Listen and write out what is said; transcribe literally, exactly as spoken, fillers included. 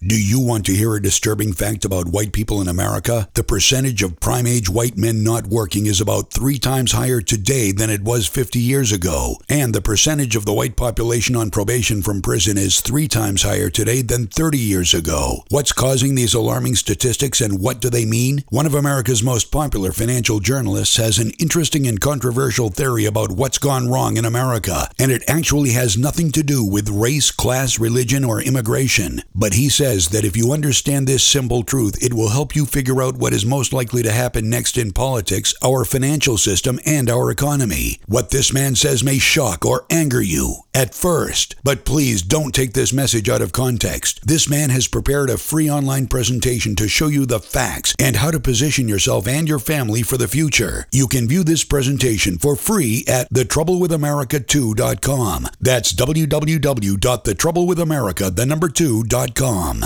Do you want to hear a disturbing fact about white people in America? The percentage of prime-age white men not working is about three times higher today than it was fifty years ago. And the percentage of the white population on probation from prison is three times higher today than thirty years ago. What's causing these alarming statistics and what do they mean? One of America's most popular financial journalists has an interesting and controversial theory about what's gone wrong in America. And it actually has nothing to do with race, class, religion, or immigration. But he says that if you understand this simple truth, it will help you figure out what is most likely to happen next in politics, our financial system, and our economy. What this man says may shock or anger you at first, but please don't take this message out of context. This man has prepared a free online presentation to show you the facts and how to position yourself and your family for the future. You can view this presentation for free at the trouble with america two dot com. That's w w w dot the trouble with america the number two dot com.